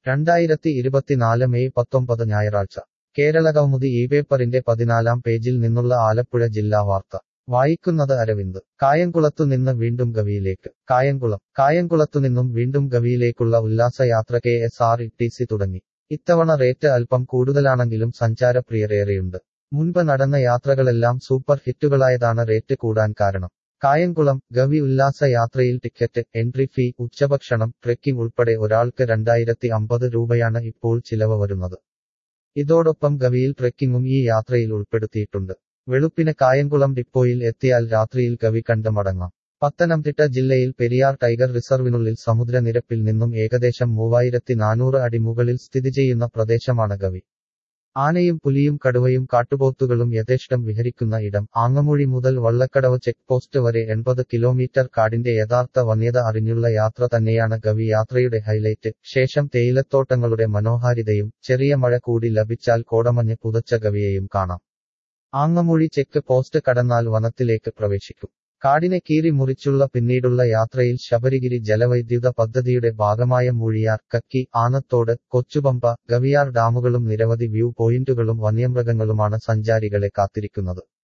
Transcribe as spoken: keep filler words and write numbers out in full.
രണ്ടായിരത്തി ഇരുപത്തിനാല് മെയ് പത്തൊമ്പത് ഞായറാഴ്ച കേരളകൗമുദി ഈ പേപ്പറിന്റെ പതിനാലാം പേജിൽ നിന്നുള്ള ആലപ്പുഴ ജില്ലാ വാർത്ത വായിക്കുന്നത് അരവിന്ദ്. കായംകുളത്തുനിന്ന് വീണ്ടും ഗവിയിലേക്ക്. കായംകുളം. കായംകുളത്തുനിന്നും വീണ്ടും ഗവിയിലേക്കുള്ള ഉല്ലാസയാത്ര K S R T C തുടങ്ങി. ഇത്തവണ റേറ്റ് അല്പം കൂടുതലാണെങ്കിലും സഞ്ചാരപ്രിയരേറെയുണ്ട്. മുൻപ് നടന്ന യാത്രകളെല്ലാം സൂപ്പർ ഹിറ്റുകളായതാണ് റേറ്റ് കൂടാൻ കാരണം. കായംകുളം ഗവി ഉല്ലാസ യാത്രയിൽ ടിക്കറ്റ്, എൻട്രി ഫീ, ഉച്ചഭക്ഷണം, ട്രെക്കിംഗ് ഉൾപ്പെടെ ഒരാൾക്ക് രണ്ടായിരത്തി അമ്പത് രൂപയാണ് ഇപ്പോൾ ചിലവ് വരുന്നത്. ഇതോടൊപ്പം ഗവിയിൽ ട്രെക്കിംഗും ഈ യാത്രയിൽ ഉൾപ്പെടുത്തിയിട്ടുണ്ട്. വെളുപ്പിന് കായംകുളം ഡിപ്പോയിൽ എത്തിയാൽ രാത്രിയിൽ ഗവി കണ്ട് മടങ്ങാം. പത്തനംതിട്ട ജില്ലയിൽ പെരിയാർ ടൈഗർ റിസർവിനുള്ളിൽ സമുദ്രനിരപ്പിൽ നിന്നും ഏകദേശം മൂവായിരത്തി നാനൂറ് അടി മുകളിൽ സ്ഥിതി ചെയ്യുന്ന പ്രദേശമാണ് ഗവി. ആനയും പുലിയും കടുവയും കാട്ടുപോത്തുകളും യഥേഷ്ടം വിഹരിക്കുന്ന ഇടം. ആങ്ങമൂഴി മുതൽ വള്ളക്കടവ് ചെക്ക് പോസ്റ്റ് വരെ എൺപത് കിലോമീറ്റർ കാടിന്റെ യഥാർത്ഥ വന്യത അറിഞ്ഞുള്ള യാത്ര തന്നെയാണ് ഗവി യാത്രയുടെ ഹൈലൈറ്റ്. ശേഷം തേയിലത്തോട്ടങ്ങളുടെ മനോഹാരിതയും ചെറിയ മഴ കൂടി ലഭിച്ചാൽ കോടമഞ്ഞ് പുതച്ച ഗവിയെയും കാണാം. ആങ്ങമൂഴി ചെക്ക് പോസ്റ്റ് കടന്നാൽ വനത്തിലേക്ക് പ്രവേശിക്കും. കാടിനെ കീറി മുറിച്ചുള്ള പിന്നീടുള്ള യാത്രയിൽ ശബരിഗിരി ജലവൈദ്യുത പദ്ധതിയുടെ ഭാഗമായ മൂഴിയാർ, കക്കി, ആനത്തോട്, കൊച്ചുപമ്പ, ഗവിയാർ ഡാമുകളും നിരവധി വ്യൂ പോയിന്റുകളും വന്യമൃഗങ്ങളുമാണ് സഞ്ചാരികളെ കാത്തിരിക്കുന്നത്.